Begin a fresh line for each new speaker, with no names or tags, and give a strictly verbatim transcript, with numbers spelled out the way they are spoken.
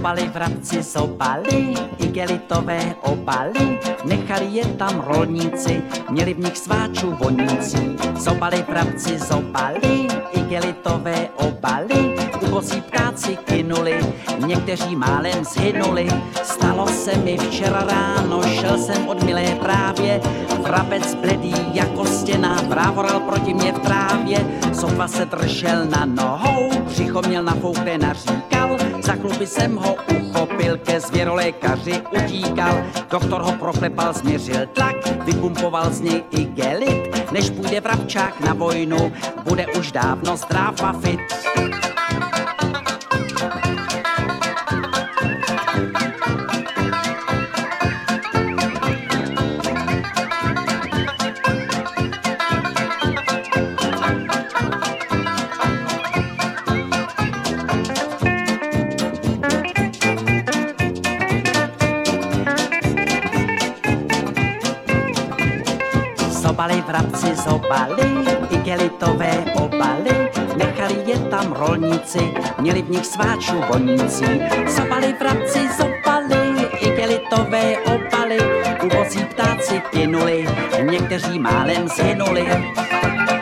Zobali vrabci, zobali, igelitové obaly, nechali je tam rolníci, měli v nich sváčů vonící. Zobali vrabci, zobali, igelitové obaly, ubozí ptáci kynuli, někteří málem zhynuli. Stalo se mi včera ráno, šel jsem od milé právě, vrabec bledý jako stěna, vrávoral proti mě v trávě, sotva se držel na nohou, břicho měl nafoukné, naříkal, za kluby jsem ho uchopil, ke zvěrolékaři utíkal, doktor ho proklepal, změřil tlak, vypumpoval z něj igelit, než půjde vrabčák na vojnu, bude už dávno zdrav a fit. Zobali vrabci, zobali, igelitové obaly, nechali je tam rolníci, měli v nich sváčů vonící. Zobali vrabci, zobali, igelitové obaly, ubozí ptáci kynuli, někteří málem zhynuli.